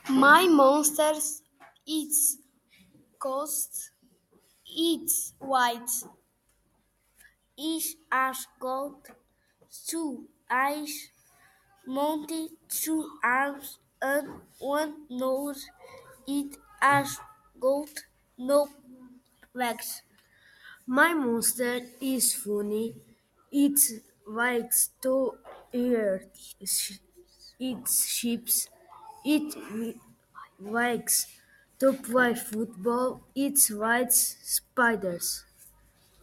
My monsters its coast its white is as gold, two eyes, mounted two arms and one nose. It has gold, no legs. My monster is funny. It likes to eat its ships. It likes to play football. It rides spiders.